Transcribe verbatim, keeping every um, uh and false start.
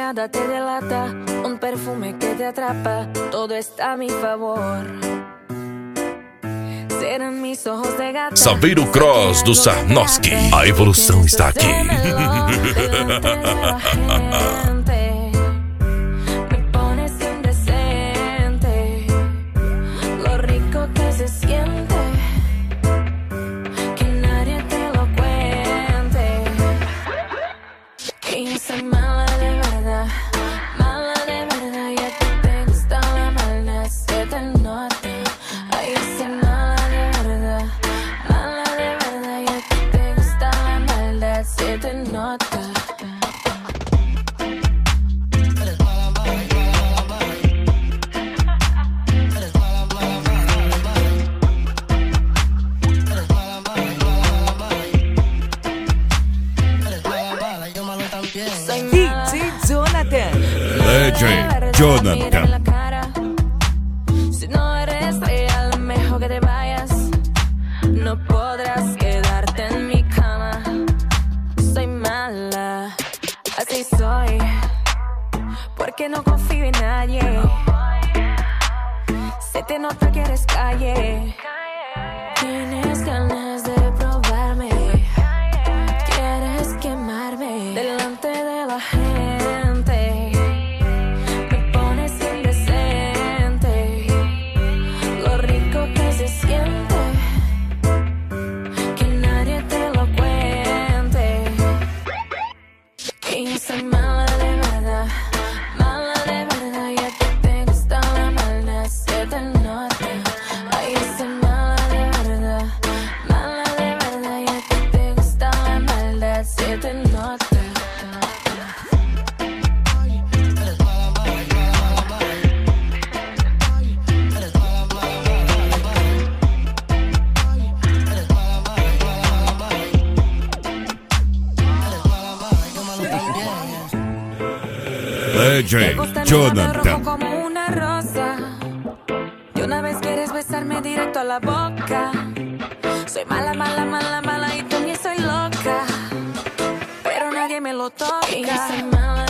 mirada te delata, un perfume que te atrapa, todo está a mi favor. Serão mis ojos de gata. Saveiro Cross do Sarnowski. A evolução está aqui. D J Jonathan. D J Jonathan. Si no eres real, mejor que te vayas. No podrás quedarte en mi cama. Soy mala, así soy. Porque no confío en nadie. Se te nota que eres calle. Tienes ganas de probarme. Quieres quemarme delante de la gente. Me pones indecente. Lo rico que se siente. Que nadie te lo cuente. Que yo soy mala de verdad. Mala de verdad. Ya que te gusta la maldad. Se te nota. Ay, yo soy mala de verdad. Mala de verdad. Ya que te gusta la maldad. Se te nota. D J Jonathan. Como una rosa. Y una vez quieres besarme directo a la boca. Soy mala, mala, mala, mala y también soy loca. Pero nadie me lo toca. Y yo soy mala